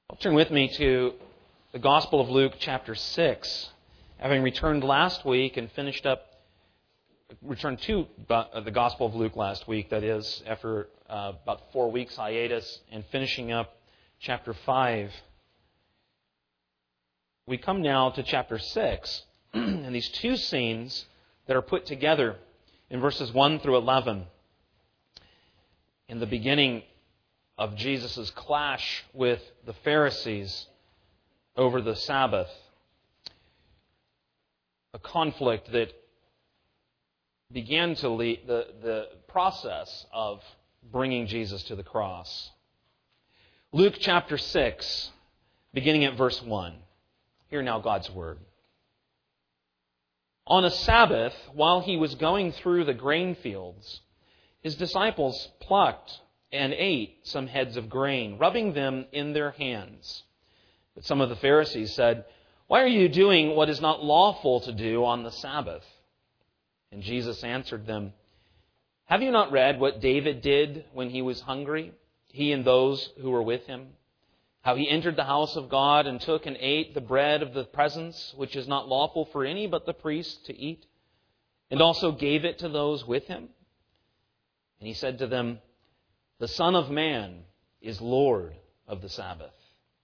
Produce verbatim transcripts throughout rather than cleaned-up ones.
Well, turn with me to the Gospel of Luke, chapter six. Having returned last week and finished up, returned to the Gospel of Luke last week, that is, after uh, about four weeks hiatus, and finishing up chapter five. We come now to chapter six, and these two scenes that are put together in verses one through eleven. In the beginning of Jesus' clash with the Pharisees over the Sabbath, a conflict that began to lead the, the process of bringing Jesus to the cross. Luke chapter six, beginning at verse one. Hear now God's word. On a Sabbath, while he was going through the grain fields, his disciples plucked and ate some heads of grain, rubbing them in their hands. But some of the Pharisees said, "Why are you doing what is not lawful to do on the Sabbath?" And Jesus answered them, "Have you not read what David did when he was hungry, he and those who were with him? How he entered the house of God and took and ate the bread of the presence, which is not lawful for any but the priest to eat, and also gave it to those with him? And he said to them, 'The Son of Man is Lord of the Sabbath.'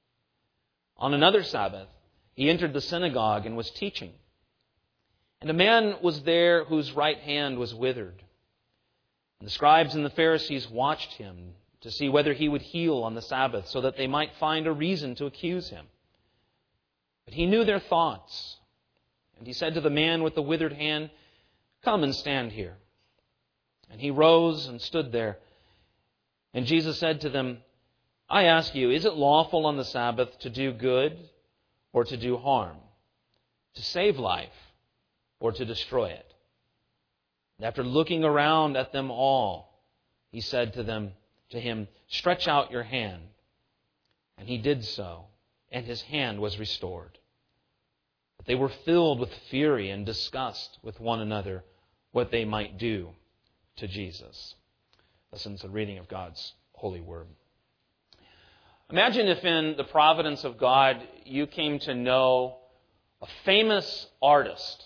On another Sabbath, he entered the synagogue and was teaching. And a man was there whose right hand was withered. And the scribes and the Pharisees watched him to see whether he would heal on the Sabbath, so that they might find a reason to accuse him. But he knew their thoughts. And he said to the man with the withered hand, 'Come and stand here.' And he rose and stood there. And Jesus said to them, 'I ask you, is it lawful on the Sabbath to do good or to do harm, to save life or to destroy it?' And after looking around at them all, he said to them, to him, 'Stretch out your hand.' And he did so, and his hand was restored. But they were filled with fury and discussed with one another what they might do to Jesus." Listen to the reading of God's holy word. Imagine if in the providence of God you came to know a famous artist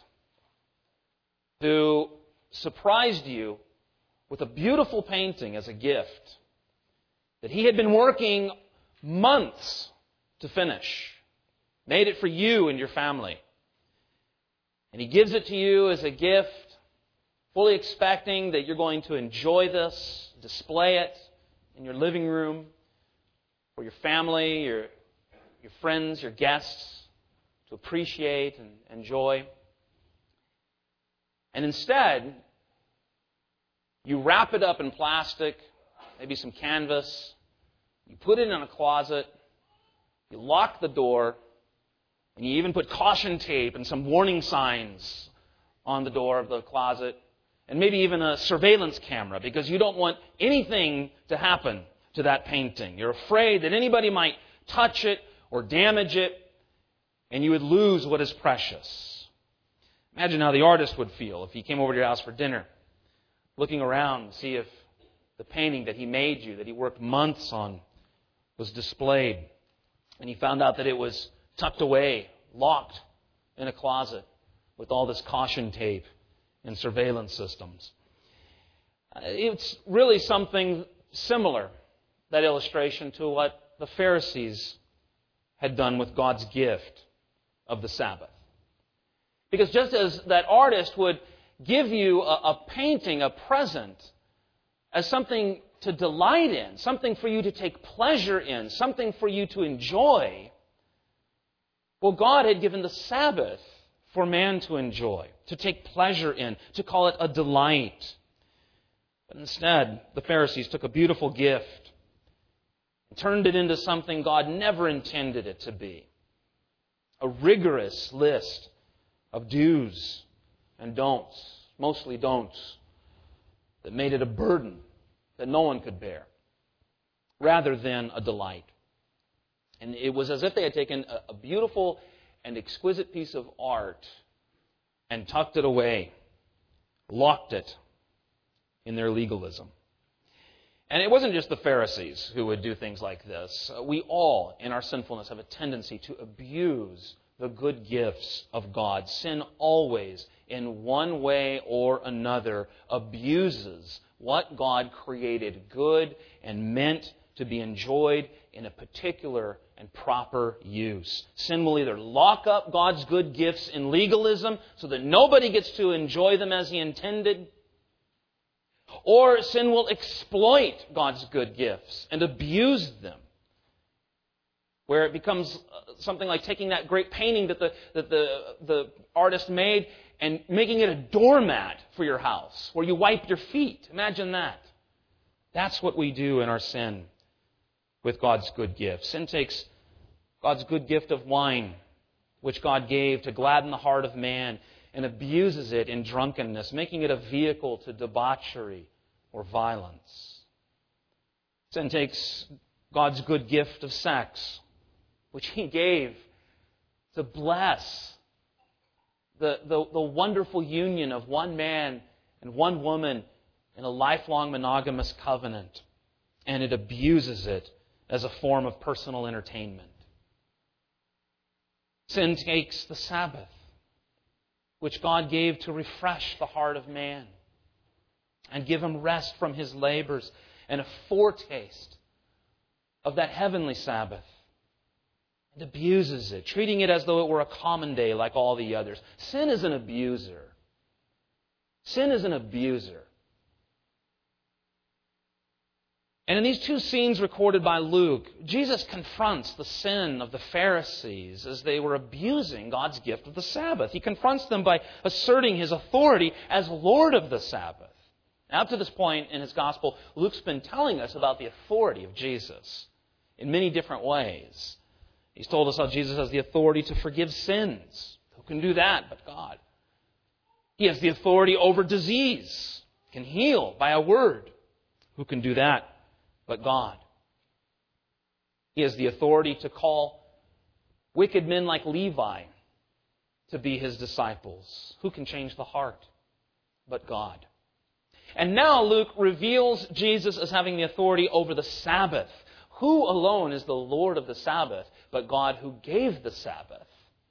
who surprised you with a beautiful painting as a gift that he had been working months to finish, made it for you and your family. And he gives it to you as a gift, fully expecting that you're going to enjoy this, display it in your living room for your family, your, your friends, your guests to appreciate and enjoy. And instead, you wrap it up in plastic, maybe some canvas, you put it in a closet, you lock the door, and you even put caution tape and some warning signs on the door of the closet, and maybe even a surveillance camera, because you don't want anything to happen to that painting. You're afraid that anybody might touch it or damage it, and you would lose what is precious. Imagine how the artist would feel if he came over to your house for dinner, looking around to see if the painting that he made you, that he worked months on, was displayed. And he found out that it was tucked away, locked in a closet with all this caution tape and surveillance systems. It's really something similar, that illustration, to what the Pharisees had done with God's gift of the Sabbath. Because just as that artist would give you a, a painting, a present, as something to delight in, something for you to take pleasure in, something for you to enjoy, well, God had given the Sabbath for man to enjoy, to take pleasure in, to call it a delight. But instead, the Pharisees took a beautiful gift and turned it into something God never intended it to be. A rigorous list of do's and don'ts, mostly don'ts, that made it a burden that no one could bear, rather than a delight. And it was as if they had taken a, a beautiful and exquisite piece of art and tucked it away, locked it in their legalism. And it wasn't just the Pharisees who would do things like this. We all, in our sinfulness, have a tendency to abuse the good gifts of God. Sin always, in one way or another, abuses what God created good and meant to be enjoyed in a particular and proper use. Sin will either lock up God's good gifts in legalism so that nobody gets to enjoy them as He intended, or sin will exploit God's good gifts and abuse them, where it becomes something like taking that great painting that the, that the, the artist made and making it a doormat for your house, where you wipe your feet. Imagine that. That's what we do in our sin with God's good gifts. Sin takes God's good gift of wine, which God gave to gladden the heart of man, and abuses it in drunkenness, making it a vehicle to debauchery or violence. Sin takes God's good gift of sex, which He gave to bless the, the, the wonderful union of one man and one woman in a lifelong monogamous covenant, and it abuses it as a form of personal entertainment. Sin takes the Sabbath, which God gave to refresh the heart of man and give him rest from his labors and a foretaste of that heavenly Sabbath. It abuses it, treating it as though it were a common day like all the others. Sin is an abuser. Sin is an abuser. And in these two scenes recorded by Luke, Jesus confronts the sin of the Pharisees as they were abusing God's gift of the Sabbath. He confronts them by asserting His authority as Lord of the Sabbath. Now, up to this point in his gospel, Luke's been telling us about the authority of Jesus in many different ways. He's told us how Jesus has the authority to forgive sins. Who can do that but God? He has the authority over disease, can heal by a word. Who can do that but God? He has the authority to call wicked men like Levi to be His disciples. Who can change the heart but God? And now Luke reveals Jesus as having the authority over the Sabbath. Who alone is the Lord of the Sabbath but God who gave the Sabbath?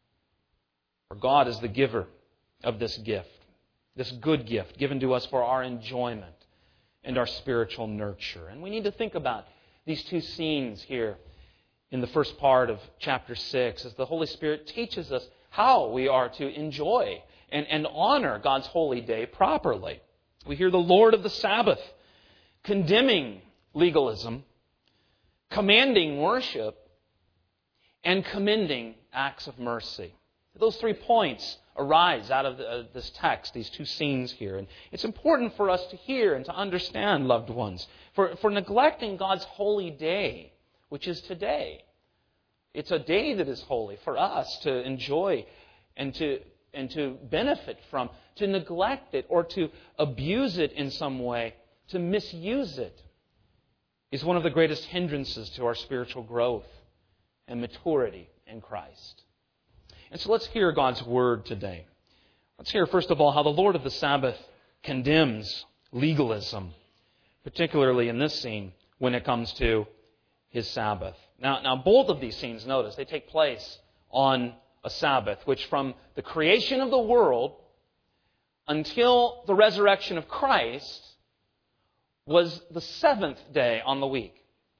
For God is the giver of this gift, this good gift given to us for our enjoyment and our spiritual nurture. And we need to think about these two scenes here in the first part of chapter six as the Holy Spirit teaches us how we are to enjoy and, and honor God's holy day properly. We hear the Lord of the Sabbath condemning legalism, commanding worship, and commending acts of mercy. Those three points arise out of the, uh, this text, these two scenes here. And it's important for us to hear and to understand, loved ones, for, for neglecting God's holy day, which is today. It's a day that is holy for us to enjoy and to, and to benefit from. To neglect it or to abuse it in some way, to misuse it, is one of the greatest hindrances to our spiritual growth and maturity in Christ. And so let's hear God's Word today. Let's hear, first of all, how the Lord of the Sabbath condemns legalism, particularly in this scene when it comes to His Sabbath. Now, now both of these scenes, notice, they take place on a Sabbath, which from the creation of the world until the resurrection of Christ was the seventh day on the week.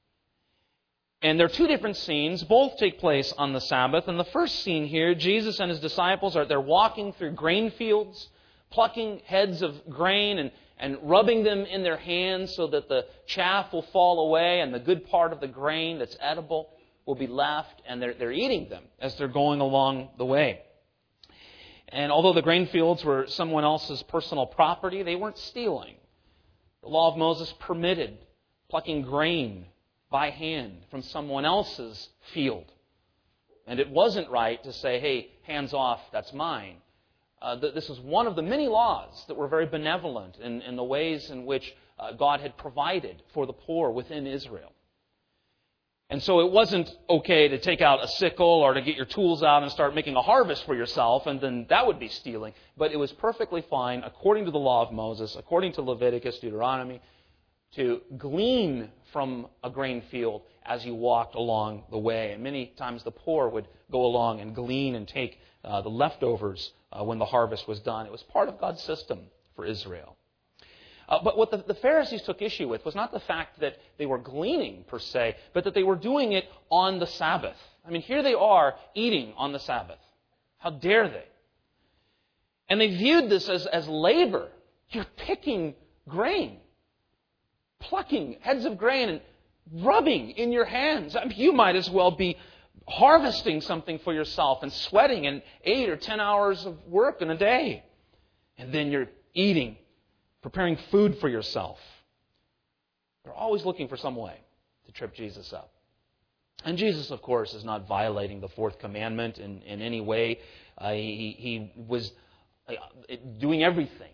And there are two different scenes. Both take place on the Sabbath. And the first scene here, Jesus and His disciples are they're walking through grain fields, plucking heads of grain and, and rubbing them in their hands so that the chaff will fall away and the good part of the grain that's edible will be left. And they're, they're eating them as they're going along the way. And although the grain fields were someone else's personal property, they weren't stealing. The law of Moses permitted plucking grain by hand from someone else's field. And it wasn't right to say, hey, hands off, that's mine. Uh, this was one of the many laws that were very benevolent in, in the ways in which uh, God had provided for the poor within Israel. And so it wasn't okay to take out a sickle or to get your tools out and start making a harvest for yourself, and then that would be stealing. But it was perfectly fine, according to the law of Moses, according to Leviticus, Deuteronomy, to glean from a grain field as you walked along the way. And many times the poor would go along and glean and take uh, the leftovers uh, when the harvest was done. It was part of God's system for Israel. Uh, but what the, the Pharisees took issue with was not the fact that they were gleaning per se, but that they were doing it on the Sabbath. I mean, here they are eating on the Sabbath. How dare they? And they viewed this as, as labor. You're picking grain, plucking heads of grain and rubbing in your hands. I mean, you might as well be harvesting something for yourself and sweating in eight or ten hours of work in a day. And then you're eating, preparing food for yourself. They're always looking for some way to trip Jesus up. And Jesus, of course, is not violating the fourth commandment in, in any way. Uh, he, he was uh, doing everything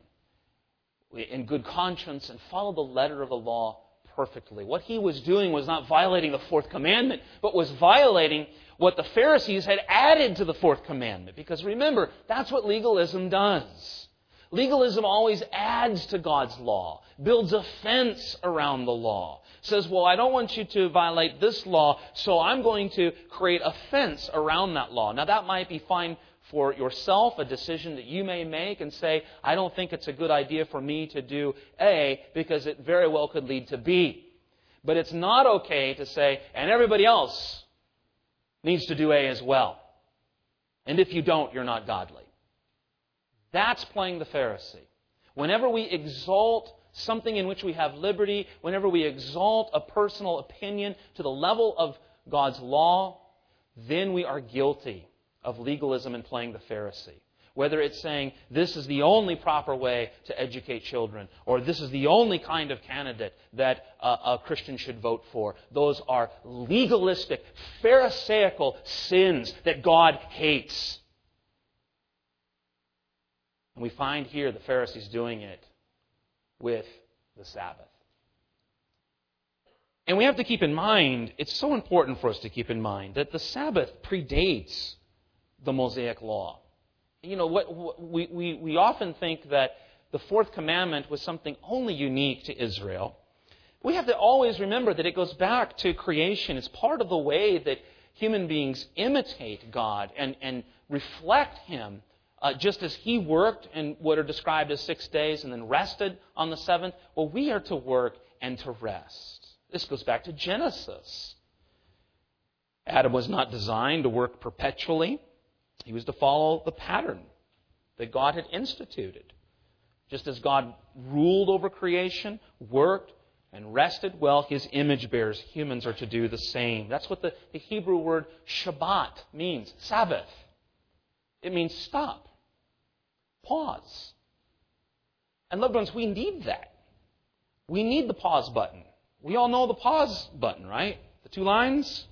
in good conscience and followed the letter of the law perfectly. What he was doing was not violating the fourth commandment, but was violating what the Pharisees had added to the fourth commandment. Because remember, that's what legalism does. Legalism always adds to God's law, builds a fence around the law. Says, well, I don't want you to violate this law, so I'm going to create a fence around that law. Now, that might be fine for yourself, a decision that you may make and say, I don't think it's a good idea for me to do A because it very well could lead to B. But it's not okay to say, and everybody else needs to do A as well. And if you don't, you're not godly. That's playing the Pharisee. Whenever we exalt something in which we have liberty, whenever we exalt a personal opinion to the level of God's law, then we are guilty of legalism and playing the Pharisee. Whether it's saying this is the only proper way to educate children, or this is the only kind of candidate that a, a Christian should vote for. Those are legalistic, Pharisaical sins that God hates. And we find here the Pharisees doing it with the Sabbath. And we have to keep in mind, it's so important for us to keep in mind, that the Sabbath predates the Mosaic Law. You know, what, what we, we, we often think that the fourth commandment was something only unique to Israel. We have to always remember that it goes back to creation. It's part of the way that human beings imitate God and, and reflect Him. Uh, just as He worked in what are described as six days and then rested on the seventh, well, we are to work and to rest. This goes back to Genesis. Adam was not designed to work perpetually. He was to follow the pattern that God had instituted. Just as God ruled over creation, worked, and rested, well, His image bearers, humans, are to do the same. That's what the, the Hebrew word Shabbat means, Sabbath. It means stop. Pause. And loved ones, we need that. We need the pause button. We all know the pause button, right? The two lines.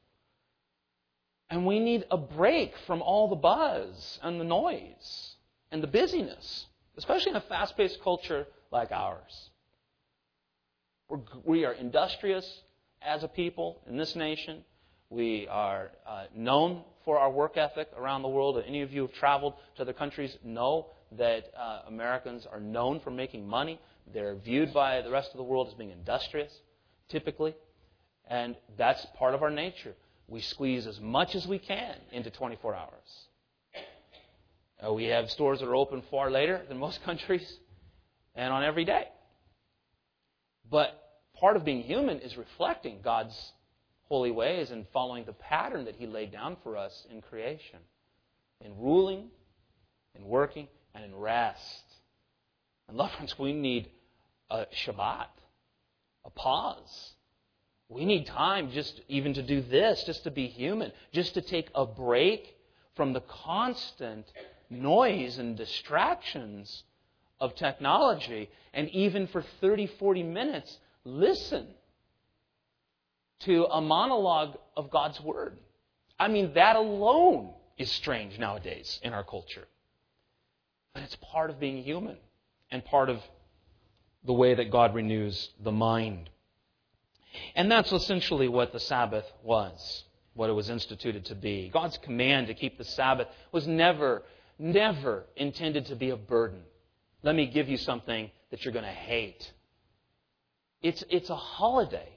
And we need a break from all the buzz and the noise and the busyness, especially in a fast-paced culture like ours. We're, we are industrious as a people in this nation. We are uh, known for our work ethic around the world. Any of you who have traveled to other countries know that uh, Americans are known for making money. They're viewed by the rest of the world as being industrious, typically. And that's part of our nature. We squeeze as much as we can into twenty-four hours. Uh, we have stores that are open far later than most countries and on every day. But part of being human is reflecting God's holy ways and following the pattern that He laid down for us in creation, in ruling, in working, and in rest. And loved ones, we need a Shabbat, a pause. We need time just even to do this, just to be human, just to take a break from the constant noise and distractions of technology, and even for thirty, forty minutes, listen to a monologue of God's Word. I mean, that alone is strange nowadays in our culture. But it's part of being human and part of the way that God renews the mind. And that's essentially what the Sabbath was, what it was instituted to be. God's command to keep the Sabbath was never, never intended to be a burden. Let me give you something that you're going to hate. It's, it's a holiday.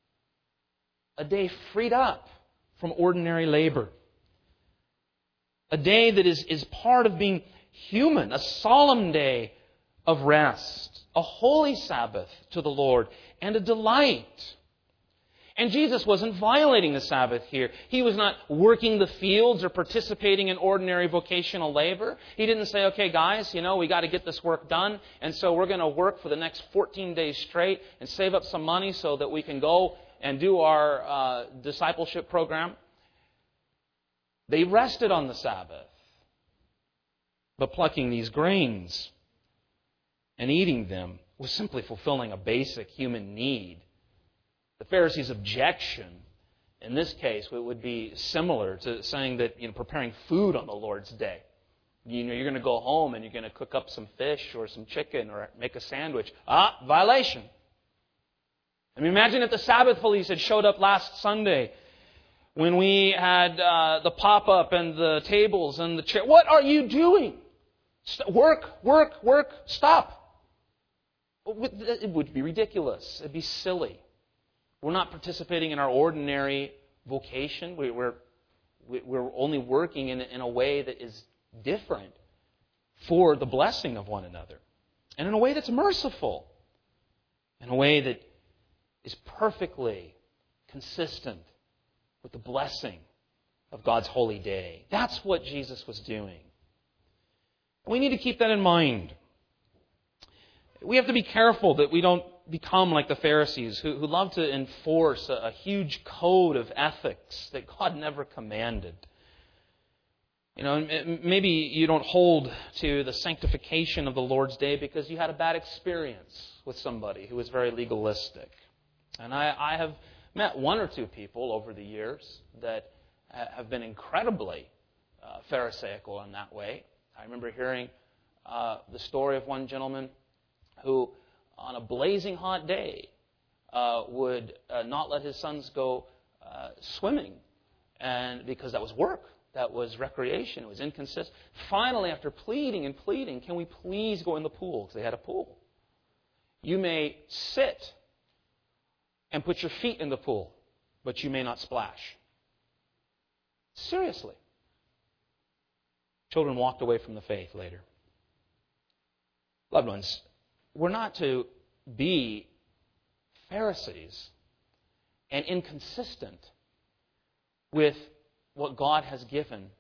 A day freed up from ordinary labor. A day that is, is part of being human. A solemn day of rest. A holy Sabbath to the Lord. And a delight. And Jesus wasn't violating the Sabbath here. He was not working the fields or participating in ordinary vocational labor. He didn't say, okay, guys, you know, we got to get this work done, and so we're going to work for the next fourteen days straight and save up some money so that we can go and do our uh, discipleship program. They rested on the Sabbath. But plucking these grains and eating them was simply fulfilling a basic human need. The Pharisees' objection, in this case, would be similar to saying that, you know, preparing food on the Lord's day. You know, you're going to go home and you're going to cook up some fish or some chicken or make a sandwich. Ah, violation. I mean, imagine if the Sabbath police had showed up last Sunday when we had uh, the pop-up and the tables and the chair. What are you doing? St- work, work, work, stop. It would be ridiculous. It would be silly. We're not participating in our ordinary vocation. We, we're, we're only working in, in a way that is different for the blessing of one another. And in a way that's merciful. In a way that is perfectly consistent with the blessing of God's holy day. That's what Jesus was doing. We need to keep that in mind. We have to be careful that we don't become like the Pharisees who, who love to enforce a, a huge code of ethics that God never commanded. You know, maybe you don't hold to the sanctification of the Lord's Day because you had a bad experience with somebody who was very legalistic. And I, I have met one or two people over the years that have been incredibly uh, Pharisaical in that way. I remember hearing uh, the story of one gentleman who, on a blazing hot day, uh, would uh, not let his sons go uh, swimming, and because that was work, that was recreation, it was inconsistent. Finally, after pleading and pleading, can we please go in the pool? Because they had a pool. You may sit and put your feet in the pool, but you may not splash. Seriously. Children walked away from the faith later. Loved ones, we're not to be Pharisees and inconsistent with what God has given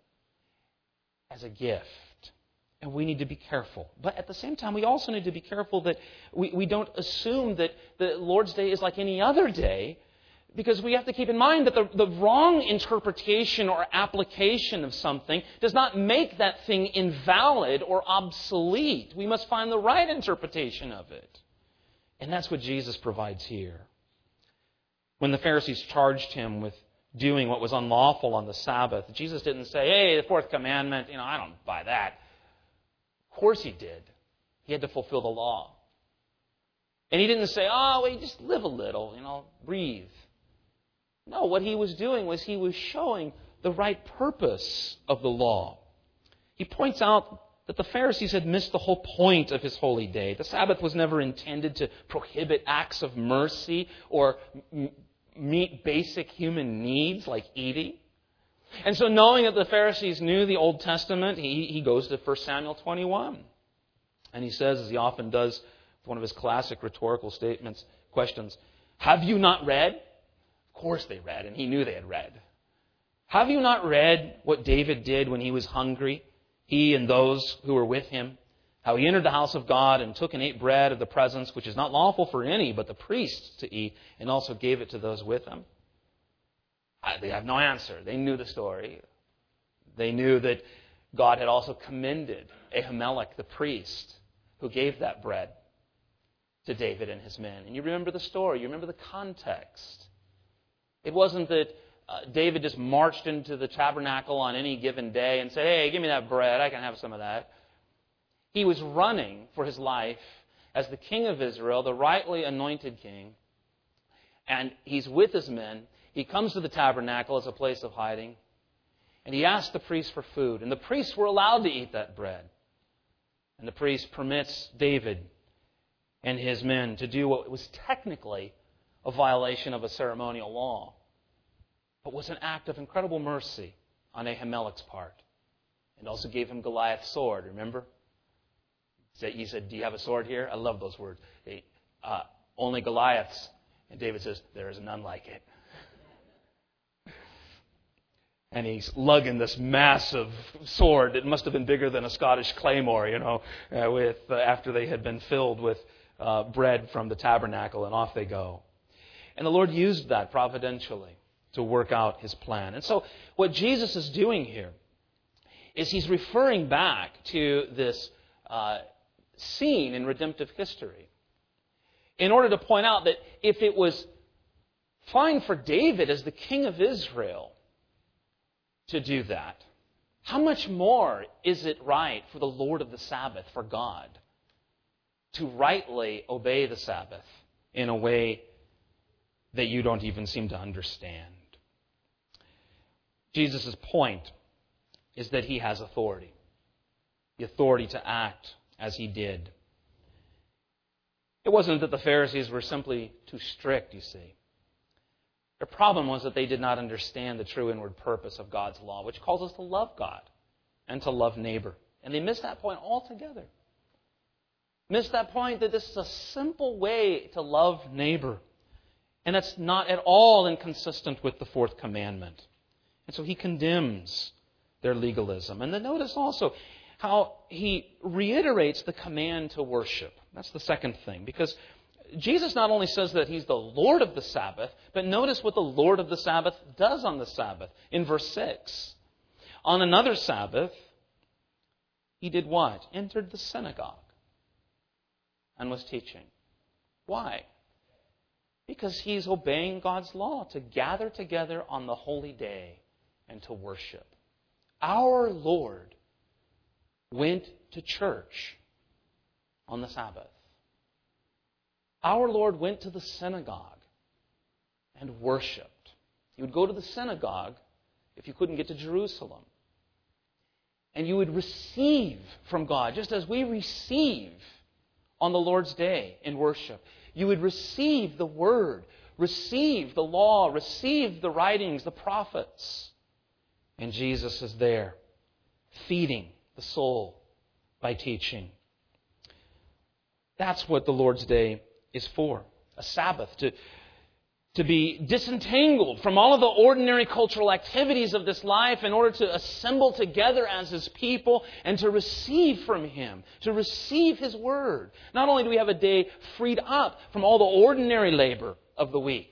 as a gift. And we need to be careful. But at the same time, we also need to be careful that we, we don't assume that the Lord's Day is like any other day, because we have to keep in mind that the, the wrong interpretation or application of something does not make that thing invalid or obsolete. We must find the right interpretation of it. And that's what Jesus provides here. When the Pharisees charged him with doing what was unlawful on the Sabbath, Jesus didn't say, hey, the fourth commandment, you know, I don't buy that. Of course he did. He had to fulfill the law. And he didn't say, oh, wait, just live a little, you know, breathe. No, what he was doing was he was showing the right purpose of the law. He points out that the Pharisees had missed the whole point of his holy day. The Sabbath was never intended to prohibit acts of mercy or m- meet basic human needs like eating. And so knowing that the Pharisees knew the Old Testament, he, he goes to First Samuel twenty-one. And he says, as he often does, one of his classic rhetorical statements, questions, have you not read? Of course they read, and he knew they had read. Have you not read what David did when he was hungry, he and those who were with him? How he entered the house of God and took and ate bread of the presence, which is not lawful for any but the priests to eat, and also gave it to those with him? They have no answer. They knew the story. They knew that God had also commended Ahimelech, the priest, who gave that bread to David and his men. And you remember the story. You remember the context. It wasn't that uh, David just marched into the tabernacle on any given day and said, hey, give me that bread. I can have some of that. He was running for his life as the king of Israel, the rightly anointed king. And he's with his men. He comes to the tabernacle as a place of hiding. And he asks the priests for food. And the priests were allowed to eat that bread. And the priest permits David and his men to do what was technically a violation of a ceremonial law, but was an act of incredible mercy on Ahimelech's part. And also gave him Goliath's sword, remember? He said, do you have a sword here? I love those words. They, uh, only Goliath's. And David says, there is none like it. And he's lugging this massive sword. It must have been bigger than a Scottish claymore, you know, uh, with uh, after they had been filled with uh, bread from the tabernacle, and off they go. And the Lord used that providentially to work out his plan. And so what Jesus is doing here is he's referring back to this uh, scene in redemptive history in order to point out that if it was fine for David as the king of Israel to do that, how much more is it right for the Lord of the Sabbath, for God, to rightly obey the Sabbath in a way that you don't even seem to understand? Jesus' point is that he has authority, the authority to act as he did. It wasn't that the Pharisees were simply too strict, you see. Their problem was that they did not understand the true inward purpose of God's law, which calls us to love God and to love neighbor. And they missed that point altogether. Missed that point that this is a simple way to love neighbor. And that's not at all inconsistent with the fourth commandment. And so he condemns their legalism. And then notice also how he reiterates the command to worship. That's the second thing. Because Jesus not only says that he's the Lord of the Sabbath, but notice what the Lord of the Sabbath does on the Sabbath in verse six. On another Sabbath, he did what? Entered the synagogue and was teaching. Why? Because he's obeying God's law to gather together on the holy day and to worship. Our Lord went to church on the Sabbath. Our Lord went to the synagogue and worshipped. You would go to the synagogue if you couldn't get to Jerusalem. And you would receive from God, just as we receive on the Lord's Day in worship. You would receive the Word, receive the law, receive the writings, the prophets. And Jesus is there, feeding the soul by teaching. That's what the Lord's Day is for. A Sabbath, to, to be disentangled from all of the ordinary cultural activities of this life in order to assemble together as His people and to receive from Him, to receive His Word. Not only do we have a day freed up from all the ordinary labor of the week,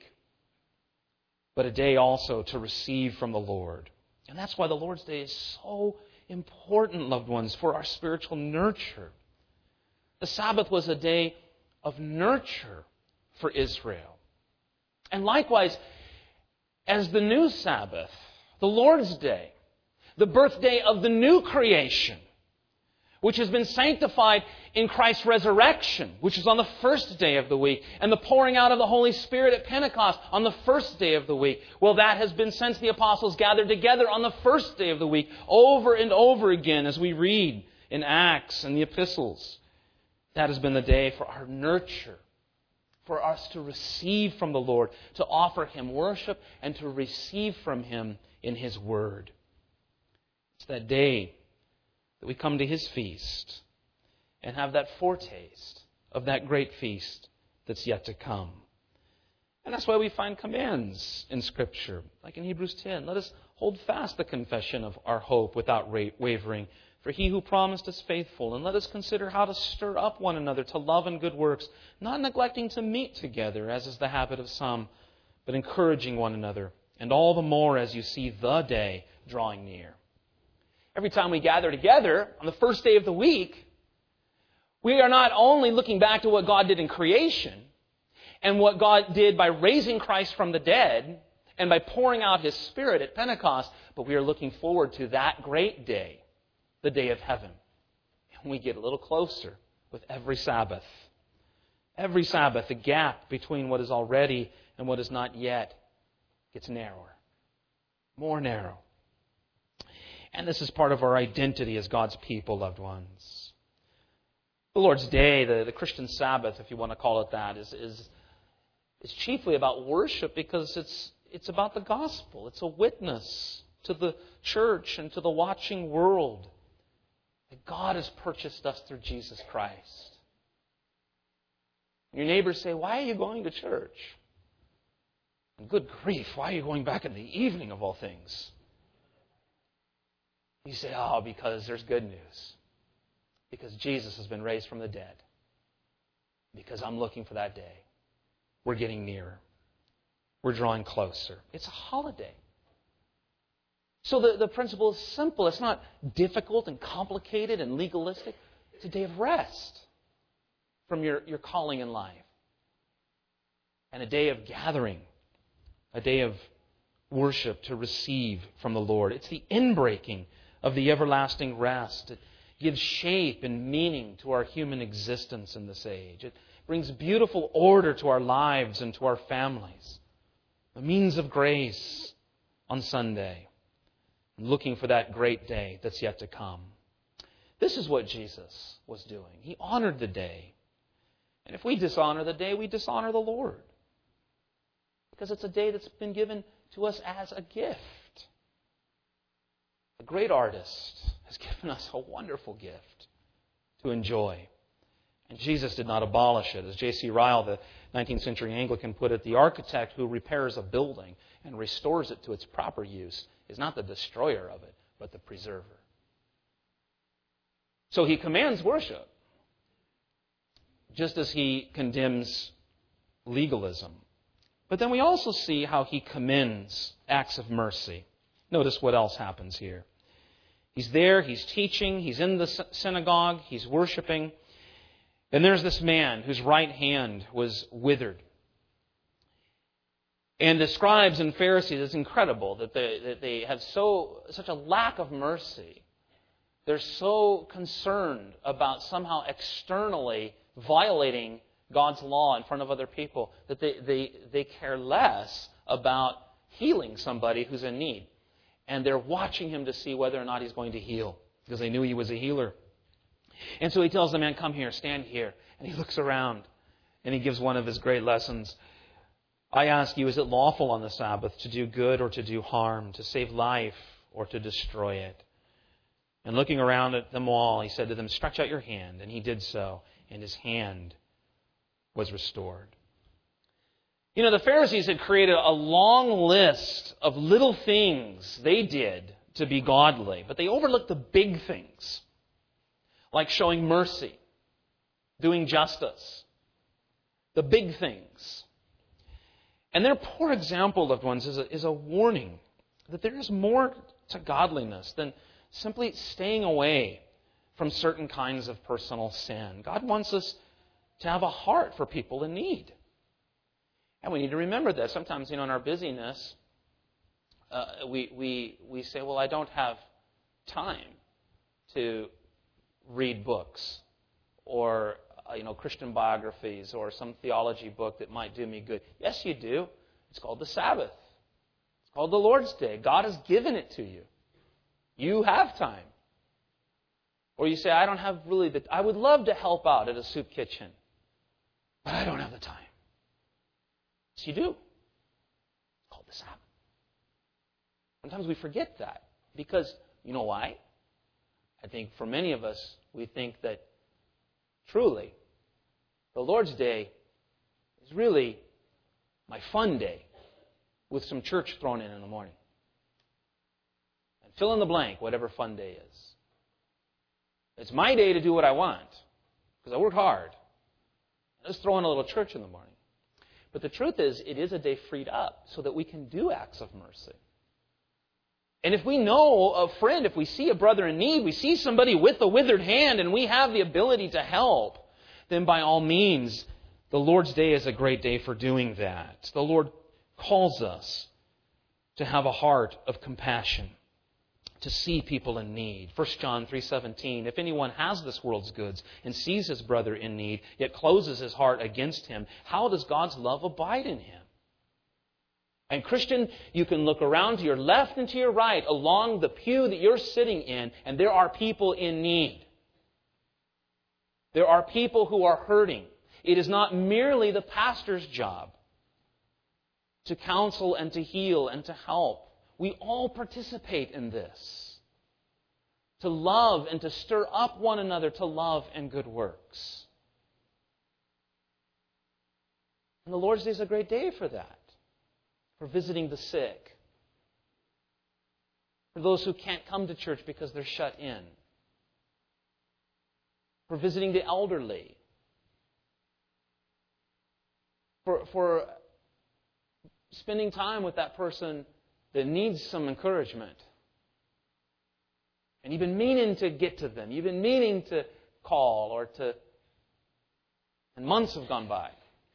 but a day also to receive from the Lord. And that's why the Lord's Day is so important, loved ones, for our spiritual nurture. The Sabbath was a day of nurture for Israel. And likewise, as the new Sabbath, the Lord's Day, the birthday of the new creation, which has been sanctified in Christ's resurrection, which is on the first day of the week, and the pouring out of the Holy Spirit at Pentecost on the first day of the week. Well, that has been since the apostles gathered together on the first day of the week, over and over again as we read in Acts and the epistles. That has been the day for our nurture, for us to receive from the Lord, to offer Him worship, and to receive from Him in His Word. It's that day that we come to His feast and have that foretaste of that great feast that's yet to come. And that's why we find commands in Scripture, like in Hebrews ten. Let us hold fast the confession of our hope without wavering, for He who promised is faithful. And let us consider how to stir up one another to love and good works, not neglecting to meet together, as is the habit of some, but encouraging one another, and all the more as you see the day drawing near. Every time we gather together on the first day of the week, we are not only looking back to what God did in creation and what God did by raising Christ from the dead and by pouring out His Spirit at Pentecost, but we are looking forward to that great day, the day of heaven. And we get a little closer with every Sabbath. Every Sabbath, the gap between what is already and what is not yet gets narrower, more narrow. And this is part of our identity as God's people, loved ones. The Lord's Day, the, the Christian Sabbath, if you want to call it that, is, is, is chiefly about worship because it's, it's about the gospel. It's a witness to the church and to the watching world that God has purchased us through Jesus Christ. Your neighbors say, "Why are you going to church?" And good grief, why are you going back in the evening of all things? You say, "Oh, because there's good news. Because Jesus has been raised from the dead. Because I'm looking for that day. We're getting nearer. We're drawing closer." It's a holiday. So the, the principle is simple. It's not difficult and complicated and legalistic. It's a day of rest from your, your calling in life. And a day of gathering. A day of worship to receive from the Lord. It's the inbreaking of the everlasting rest. It gives shape and meaning to our human existence in this age. It brings beautiful order to our lives and to our families. The means of grace on Sunday. Looking for that great day that's yet to come. This is what Jesus was doing. He honored the day. And if we dishonor the day, we dishonor the Lord. Because it's a day that's been given to us as a gift. A great artist has given us a wonderful gift to enjoy. And Jesus did not abolish it. As J C Ryle, the nineteenth century Anglican, put it, the architect who repairs a building and restores it to its proper use is not the destroyer of it, but the preserver. So he commands worship, just as he condemns legalism. But then we also see how he commends acts of mercy. Notice what else happens here. He's there, he's teaching, he's in the synagogue, he's worshiping. And there's this man whose right hand was withered. And the scribes and Pharisees, it's incredible that they, that they have so such a lack of mercy. They're so concerned about somehow externally violating God's law in front of other people that they, they, they care less about healing somebody who's in need. And they're watching him to see whether or not he's going to heal, because they knew he was a healer. And so he tells the man, "Come here, stand here." And he looks around and he gives one of his great lessons. "I ask you, is it lawful on the Sabbath to do good or to do harm, to save life or to destroy it?" And looking around at them all, he said to them, "Stretch out your hand." And he did so, and his hand was restored. You know, the Pharisees had created a long list of little things they did to be godly, but they overlooked the big things, like showing mercy, doing justice, the big things. And their poor example, loved ones, is a, is a warning that there is more to godliness than simply staying away from certain kinds of personal sin. God wants us to have a heart for people in need. And we need to remember that. Sometimes, you know, in our busyness, uh, we, we, we say, "Well, I don't have time to read books or uh, you know, Christian biographies or some theology book that might do me good." Yes, you do. It's called the Sabbath. It's called the Lord's Day. God has given it to you. You have time. Or you say, "I don't have really the... I would love to help out at a soup kitchen, but I don't have the time." Yes, you do. It's called the Sabbath. Sometimes we forget that because, you know why? I think for many of us, we think that truly, the Lord's Day is really my fun day with some church thrown in in the morning. And fill in the blank, whatever fun day is. It's my day to do what I want because I work hard. Let's throw in a little church in the morning. But the truth is, it is a day freed up so that we can do acts of mercy. And if we know a friend, if we see a brother in need, we see somebody with a withered hand and we have the ability to help, then by all means, the Lord's Day is a great day for doing that. The Lord calls us to have a heart of compassion, to see people in need. First John three seventeen, "If anyone has this world's goods and sees his brother in need, yet closes his heart against him, how does God's love abide in him?" And Christian, you can look around to your left and to your right along the pew that you're sitting in, and there are people in need. There are people who are hurting. It is not merely the pastor's job to counsel and to heal and to help. We all participate in this. To love and to stir up one another to love and good works. And the Lord's Day is a great day for that. For visiting the sick. For those who can't come to church because they're shut in. For visiting the elderly. For, for spending time with that person that needs some encouragement. And you've been meaning to get to them. You've been meaning to call or to... And months have gone by.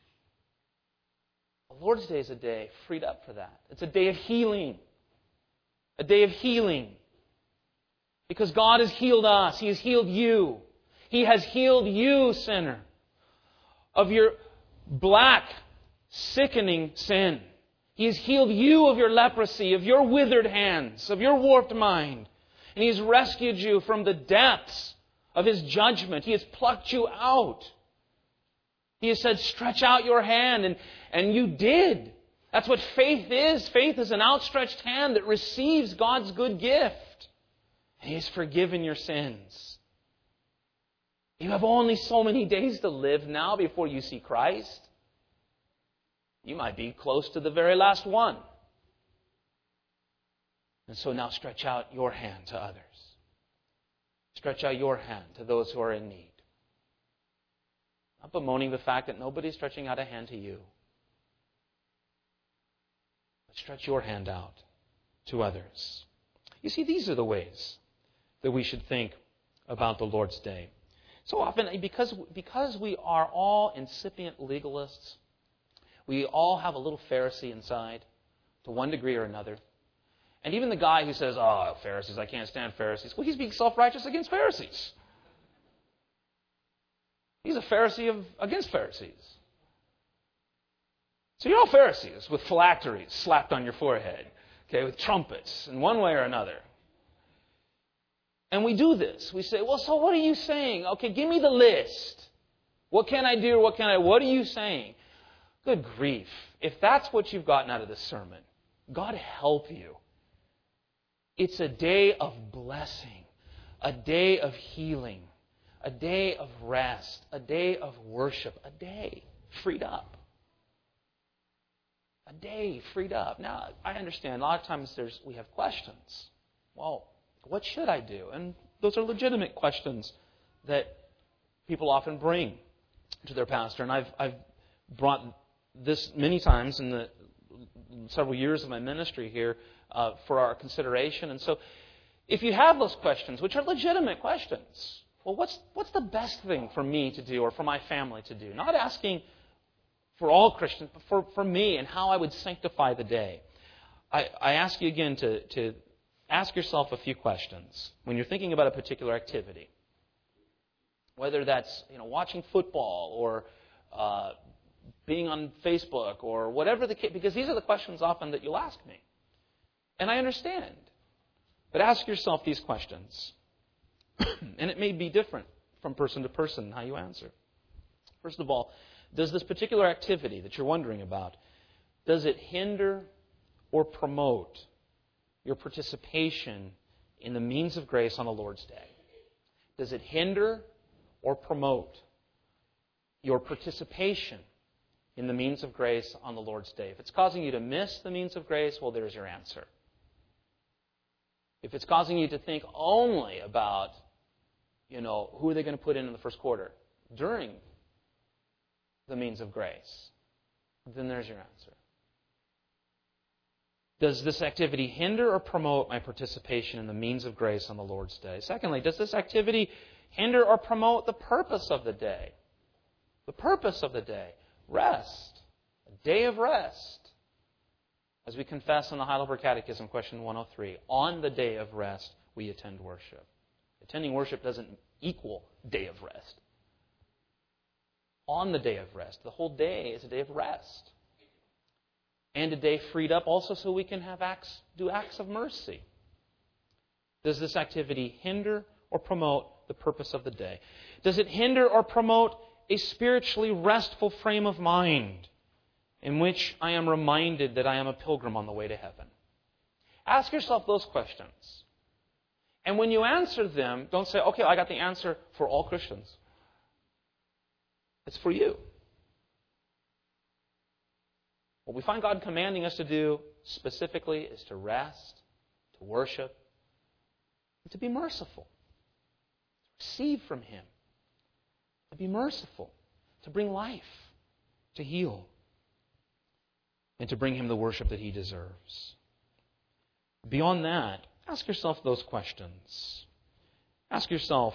The Lord's Day is a day freed up for that. It's a day of healing. A day of healing. Because God has healed us. He has healed you. He has healed you, sinner, of your black, sickening sin. He has healed you of your leprosy, of your withered hands, of your warped mind. And He has rescued you from the depths of His judgment. He has plucked you out. He has said, stretch out your hand, and, and you did. That's what faith is. Faith is an outstretched hand that receives God's good gift. And He has forgiven your sins. You have only so many days to live now before you see Christ. You might be close to the very last one. And so now stretch out your hand to others. Stretch out your hand to those who are in need. Not bemoaning the fact that nobody's stretching out a hand to you. But stretch your hand out to others. You see, these are the ways that we should think about the Lord's Day. So often, because, because we are all incipient legalists, we all have a little Pharisee inside, to one degree or another. And even the guy who says, oh, Pharisees, I can't stand Pharisees. Well, he's being self-righteous against Pharisees. He's a Pharisee of, against Pharisees. So you're all Pharisees with phylacteries slapped on your forehead, okay, with trumpets in one way or another. And we do this. We say, well, so what are you saying? Okay, give me the list. What can I do? What can I, what are you saying? Good grief. If that's what you've gotten out of this sermon, God help you. It's a day of blessing, a day of healing, a day of rest, a day of worship, a day freed up. A day freed up. Now, I understand a lot of times there's we have questions. Well, what should I do? And those are legitimate questions that people often bring to their pastor. And I've I've brought this many times in the several years of my ministry here uh, for our consideration. And so if you have those questions, which are legitimate questions, well, what's what's the best thing for me to do or for my family to do? Not asking for all Christians, but for, for me and how I would sanctify the day. I, I ask you again to, to ask yourself a few questions when you're thinking about a particular activity. Whether that's you know watching football or uh, being on Facebook or whatever the case, because these are the questions often that you'll ask me. And I understand. But ask yourself these questions. And it may be different from person to person how you answer. First of all, does this particular activity that you're wondering about, does it hinder or promote your participation in the means of grace on the Lord's Day? Does it hinder or promote your participation in the means of grace on the Lord's Day? If it's causing you to miss the means of grace, well, there's your answer. If it's causing you to think only about, you know, who are they going to put in in the first quarter during the means of grace, then there's your answer. Does this activity hinder or promote my participation in the means of grace on the Lord's Day? Secondly, does this activity hinder or promote the purpose of the day? The purpose of the day. Rest. A day of rest. As we confess in the Heidelberg Catechism, question one oh three, on the day of rest we attend worship. Attending worship doesn't equal day of rest. On the day of rest. The whole day is a day of rest. And a day freed up also so we can have acts, do acts of mercy. Does this activity hinder or promote the purpose of the day? Does it hinder or promote a spiritually restful frame of mind in which I am reminded that I am a pilgrim on the way to heaven? Ask yourself those questions. And when you answer them, don't say, okay, I got the answer for all Christians. It's for you. What we find God commanding us to do specifically is to rest, to worship, and to be merciful. To receive from Him. To be merciful. To bring life. To heal. And to bring Him the worship that He deserves. Beyond that, ask yourself those questions. Ask yourself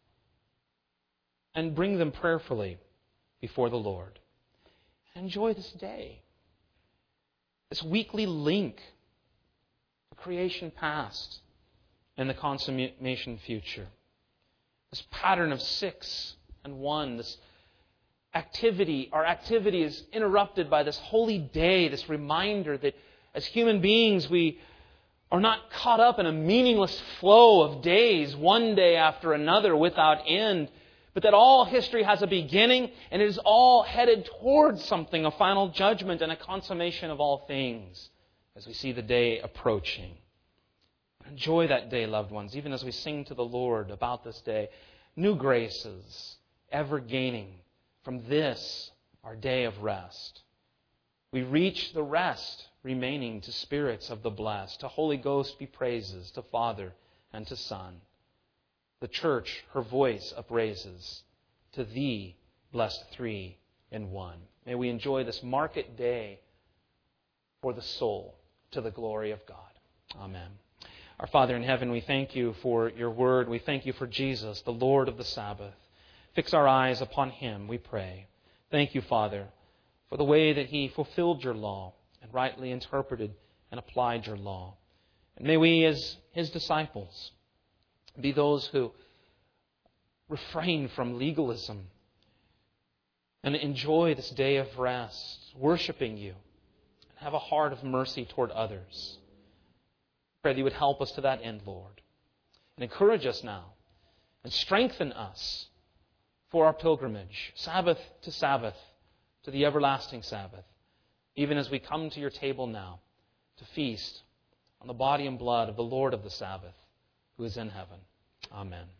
and bring them prayerfully before the Lord. Enjoy this day. This weekly link, the creation past and the consummation future. This pattern of six and one, this activity, our activity is interrupted by this holy day, this reminder that as human beings we are not caught up in a meaningless flow of days, one day after another without end, but that all history has a beginning and it is all headed towards something, a final judgment and a consummation of all things as we see the day approaching. Enjoy that day, loved ones, even as we sing to the Lord about this day. New graces ever gaining from this, our day of rest. We reach the rest remaining to spirits of the blessed. To Holy Ghost be praises, to Father and to Son. The church her voice upraises to Thee, blessed three in one. May we enjoy this market day for the soul to the glory of God. Amen. Our Father in heaven, we thank You for Your word. We thank You for Jesus, the Lord of the Sabbath. Fix our eyes upon Him, we pray. Thank You, Father, for the way that He fulfilled Your law and rightly interpreted and applied Your law. And may we, as His disciples, be those who refrain from legalism and enjoy this day of rest, worshiping You, and have a heart of mercy toward others. Pray that You would help us to that end, Lord, and encourage us now and strengthen us for our pilgrimage, Sabbath to Sabbath, to the everlasting Sabbath, even as we come to Your table now to feast on the body and blood of the Lord of the Sabbath, who is in heaven. Amen.